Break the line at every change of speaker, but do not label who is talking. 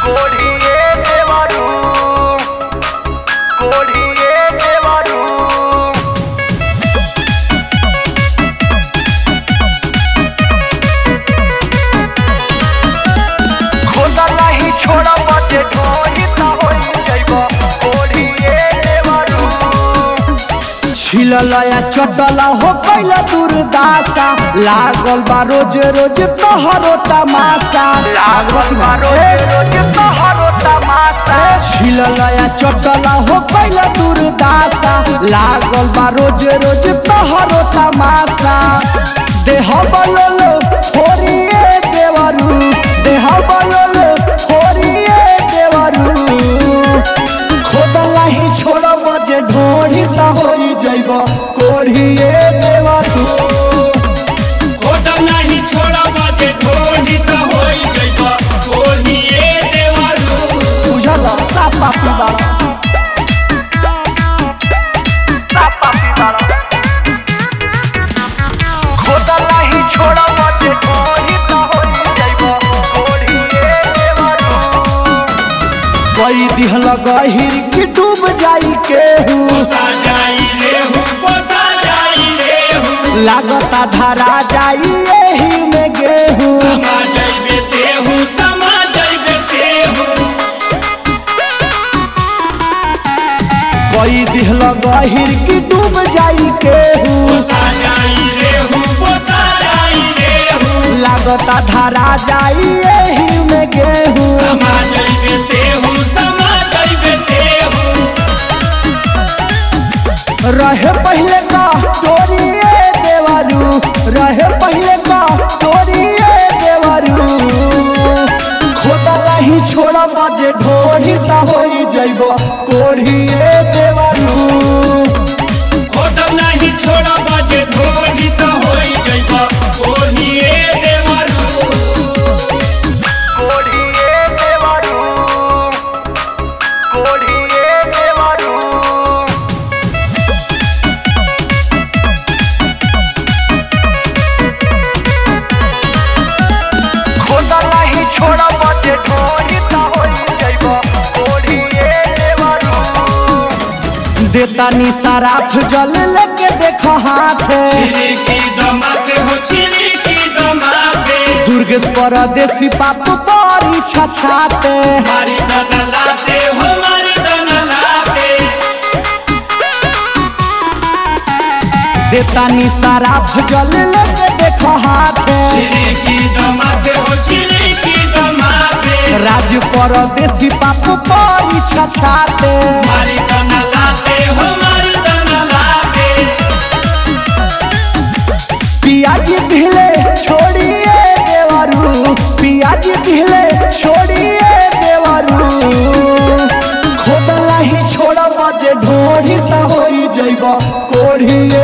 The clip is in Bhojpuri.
कोढ़िए देवरू कोढ़िए देवरू खोदा नहीं छोड़ा बजे ढोही ता होई जाइबो कोढ़िए देवरू
छिललया चटला हो कैला दुर्दासा लागल बा रोज रोज तोहरो तमाशा
लागल बा रोज तोहरो तमाशा
छिललया चटला हो कैला दुर्दासा लागल बा रोज रोज तोहरो तमाशा देह बलल होरिए देवरू देह बलल होरिए देवरू खोदला ही छोड़ बजे ढोढ़ी ता होई जाइब कोढ़िए देवरू
खोदला ही छोड़ बजे ढोढ़ी ता होई जाइब कोढ़िए देवरू
बुझल सापा पिबाड़ा
सापा पिबाड़ा खोदा नहीं छोड़ा बजे ढोही ता होई जाइबो कोढ़िए देवरू
कई दिहल गहिर की डूब जाई केहू
पोसा जाई रेहू
लागता धरा जाई एही में गेहूं
समा जाइबे तेहू
कई दिहल गहिर की डूब जाई केहू
पोसा जाई रेहू
लागता धरा जाई एही में गेहूं
समा जाइबे तेहू
रहे पहले का तोरिए देवरू रहे पहले का तोरिए देवरू खोदला ही छोड़ा बजे ढोढ़ी ता होई जाइब कोढ़िए देवरू
खोदला ही छोड़ बजे ढोढ़ी ता होई जाइब कोढ़िए देवरू
कोढ़िए देवरू कोढ़िए देवरू खोदा नहीं छोड़ा बजे ढोही ता होई जाइबो कोढ़िए देवरू
देता नी सराफ जल लेके देख हाथे
छिड़की दमाते
दुर्गेश परदेसी पाप बड़ी छछाते
मारी दना लाते
देता नी सराफ जल लेके देख हाथे
छिड़की दमाते
राज परदेसी पाप बड़ी छछाते
मारी दना लाते
पियाजी दिले छोड़िए देवरू पियाजी दिले छोड़िए देवरू खोदला ही छोड़ बजे ढोढ़ी ता होई जाइब कोढ़िए